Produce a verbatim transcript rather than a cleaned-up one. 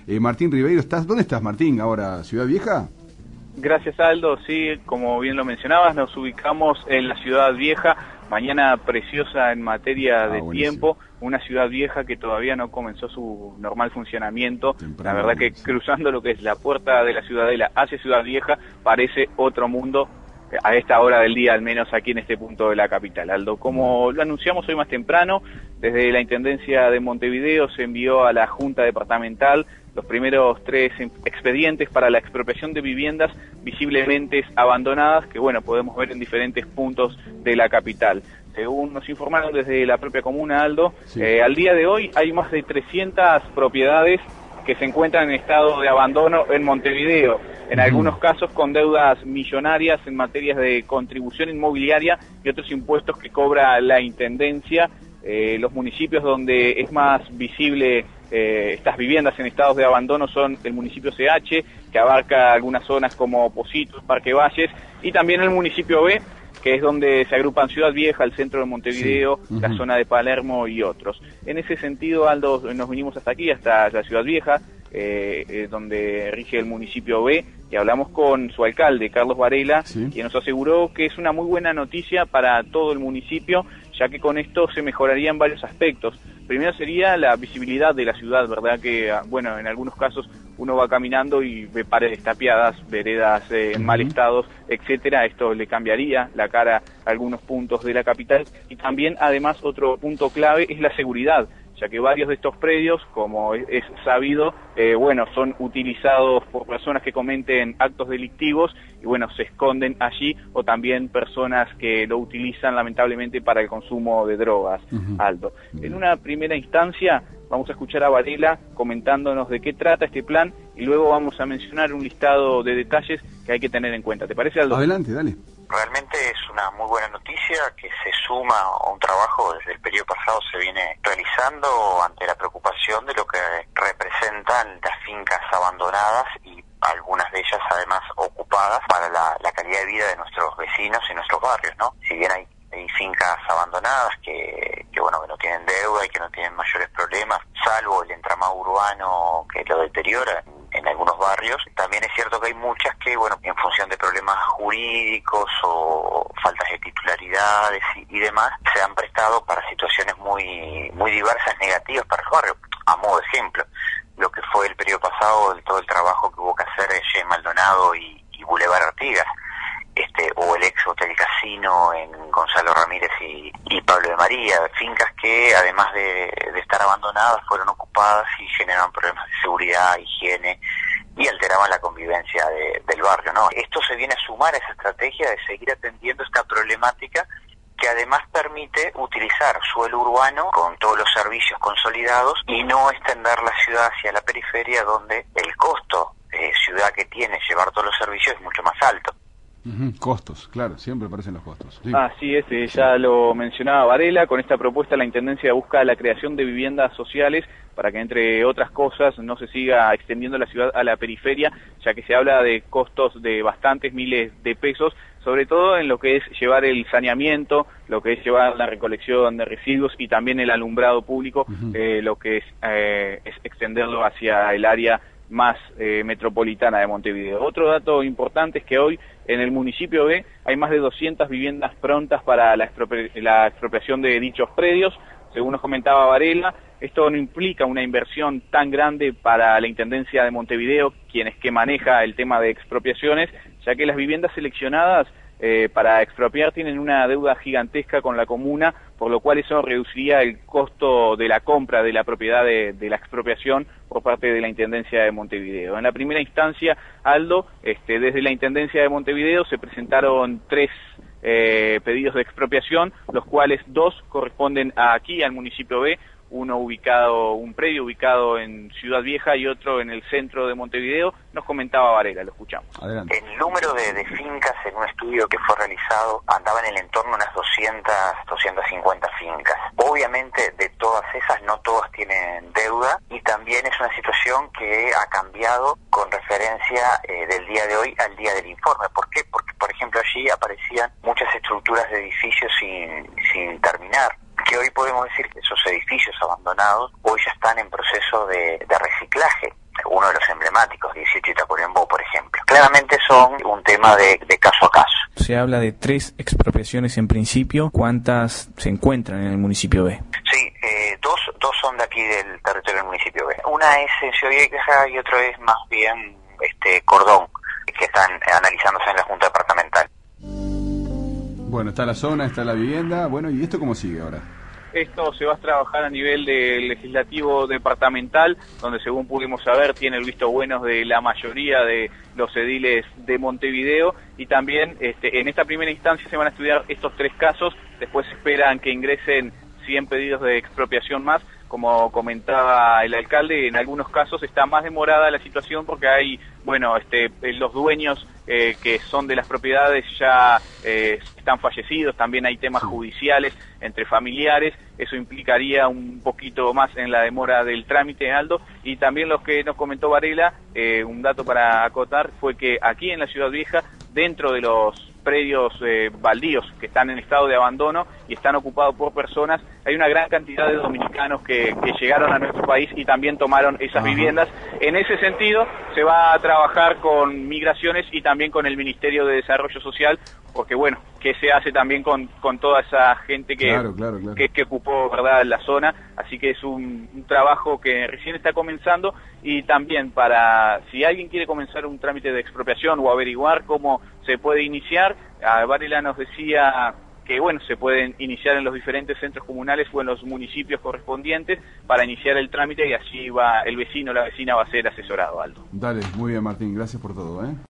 Eh, Martín Ribeiro, ¿estás? ¿Dónde estás, Martín? Ahora, ¿Ciudad Vieja? Gracias, Aldo. Sí, como bien lo mencionabas, nos ubicamos en la Ciudad Vieja. Mañana preciosa en materia ah, de buenísimo. tiempo, una Ciudad Vieja que todavía no comenzó su normal funcionamiento. Temprano, la verdad que sí. Cruzando lo que es la puerta de la Ciudadela hacia Ciudad Vieja parece otro mundo, a esta hora del día, al menos aquí en este punto de la capital. Aldo, como lo anunciamos hoy más temprano, desde la Intendencia de Montevideo se envió a la Junta Departamental los primeros tres expedientes para la expropiación de viviendas visiblemente abandonadas, que bueno, podemos ver en diferentes puntos de la capital. Según nos informaron desde la propia comuna, Aldo, sí. eh, al día de hoy hay más de trescientas propiedades que se encuentran en estado de abandono en Montevideo, en uh-huh. algunos casos con deudas millonarias en materias de contribución inmobiliaria y otros impuestos que cobra la Intendencia. Eh, los municipios donde es más visible eh, estas viviendas en estados de abandono son el municipio C H, que abarca algunas zonas como Positos, Parque Valles, y también el municipio B, que es donde se agrupan Ciudad Vieja, el centro de Montevideo, sí. uh-huh. la zona de Palermo y otros. En ese sentido, Aldo, nos vinimos hasta aquí, hasta la Ciudad Vieja, eh, eh, donde rige el municipio B, y hablamos con su alcalde, Carlos Varela, sí. quien nos aseguró que es una muy buena noticia para todo el municipio, ya que con esto se mejorarían varios aspectos. Primero sería la visibilidad de la ciudad, ¿verdad? Que, bueno, en algunos casos uno va caminando y ve paredes tapiadas, veredas eh, en uh-huh. mal estado, etcétera. Esto le cambiaría la cara a algunos puntos de la capital. Y también, además, otro punto clave es la seguridad, ya que varios de estos predios, como es, es sabido, eh, bueno, son utilizados por personas que cometen actos delictivos y, bueno, se esconden allí, o también personas que lo utilizan, lamentablemente, para el consumo de drogas, uh-huh. Aldo. En una primera instancia, vamos a escuchar a Varela comentándonos de qué trata este plan y luego vamos a mencionar un listado de detalles que hay que tener en cuenta. ¿Te parece, Aldo? Adelante, dale. Realmente es una muy buena noticia que se suma a un trabajo desde el periodo pasado se viene realizando ante la preocupación de lo que representan las fincas abandonadas y algunas de ellas además ocupadas para la, la calidad de vida de nuestros vecinos y nuestros barrios, ¿no? Si bien hay, hay fincas abandonadas que, que bueno que no tienen deuda y que no tienen mayores problemas, salvo el entramado urbano que lo deteriora en algunos barrios, también es cierto que hay muchas que, bueno, en función de problemas jurídicos o faltas de titularidades y, y demás, se han prestado para situaciones muy muy diversas, negativas para el barrio. A modo de ejemplo, lo que fue el periodo pasado, el, todo el trabajo que hubo que hacer en Maldonado y, y Boulevard Artigas, este, o el ex Hotel Casino en Gonzalo Ramírez y, y Pablo de María, fincas que además de, de estar abandonadas fueron ocupadas y generaban problemas de seguridad, higiene y alteraban la convivencia de, del barrio, ¿no? Esto se viene a sumar a esa estrategia de seguir atendiendo esta problemática que además permite utilizar suelo urbano con todos los servicios consolidados y no extender la ciudad hacia la periferia donde el costo de ciudad que tiene llevar todos los servicios es mucho más alto. Uh-huh. Costos, claro, siempre aparecen los costos. Sí. Así es, eh, ya lo mencionaba Varela, con esta propuesta la Intendencia busca la creación de viviendas sociales para que, entre otras cosas, no se siga extendiendo la ciudad a la periferia, ya que se habla de costos de bastantes miles de pesos, sobre todo en lo que es llevar el saneamiento, lo que es llevar la recolección de residuos y también el alumbrado público, uh-huh. eh, lo que es, eh, es extenderlo hacia el área más eh, metropolitana de Montevideo. Otro dato importante es que hoy en el municipio B hay más de doscientas viviendas prontas para la, expropri la expropiación de dichos predios. Según nos comentaba Varela, esto no implica una inversión tan grande para la Intendencia de Montevideo, quien es que maneja el tema de expropiaciones, ya que las viviendas seleccionadas eh, para expropiar tienen una deuda gigantesca con la comuna, por lo cual eso reduciría el costo de la compra de la propiedad de, de la expropiación por parte de la Intendencia de Montevideo. En la primera instancia, Aldo, este, desde la Intendencia de Montevideo se presentaron tres eh, pedidos de expropiación, los cuales dos corresponden a aquí, al municipio B, uno ubicado, un predio ubicado en Ciudad Vieja y otro en el centro de Montevideo. Nos comentaba Varela, lo escuchamos. Adelante. El número de, de fincas en un estudio que fue realizado andaba en el entorno de unas doscientas, doscientas cincuenta fincas. Obviamente de todas esas no todas tienen deuda y también es una situación que ha cambiado con referencia eh, del día de hoy al día del informe. ¿Por qué? Porque, por ejemplo, allí aparecían muchas estructuras de edificios sin, sin terminar, que hoy podemos decir que esos edificios abandonados hoy ya están en proceso de, de reciclaje. Uno distrito de Tacuarembó, por ejemplo. Claramente son un tema de, de caso a caso. Se habla de tres expropiaciones en principio. ¿Cuántas se encuentran en el municipio B? Sí, eh, dos, dos son de aquí del territorio del municipio B. Una es en Ciudad Vieja y otro es más bien este Cordón, que están analizándose en la Junta Departamental. Bueno, está la zona, está la vivienda. Bueno, ¿y esto cómo sigue ahora? Esto se va a trabajar a nivel del legislativo departamental, donde según pudimos saber tiene el visto bueno de la mayoría de los ediles de Montevideo, y también este, en esta primera instancia se van a estudiar estos tres casos. Después se esperan que ingresen cien pedidos de expropiación más. Como comentaba el alcalde, en algunos casos está más demorada la situación porque hay, bueno, este, los dueños eh, que son de las propiedades ya eh, están fallecidos, también hay temas judiciales entre familiares, eso implicaría un poquito más en la demora del trámite, Aldo, y también lo que nos comentó Varela, eh, un dato para acotar, fue que aquí en la Ciudad Vieja, dentro de los predios eh, baldíos que están en estado de abandono y están ocupados por personas, hay una gran cantidad de dominicanos que, que llegaron a nuestro país y también tomaron esas Ajá. viviendas. En ese sentido, se va a trabajar con Migraciones y también con el Ministerio de Desarrollo Social, porque bueno, que se hace también con, con toda esa gente que, claro, claro, claro. que, que ocupó, ¿verdad?, la zona, así que es un, un trabajo que recién está comenzando. Y también para, si alguien quiere comenzar un trámite de expropiación o averiguar cómo se puede iniciar, a Varela nos decía que bueno, se pueden iniciar en los diferentes centros comunales o en los municipios correspondientes para iniciar el trámite, y así va el vecino o la vecina va a ser asesorado, Aldo. Dale, muy bien, Martín, gracias por todo, ¿eh?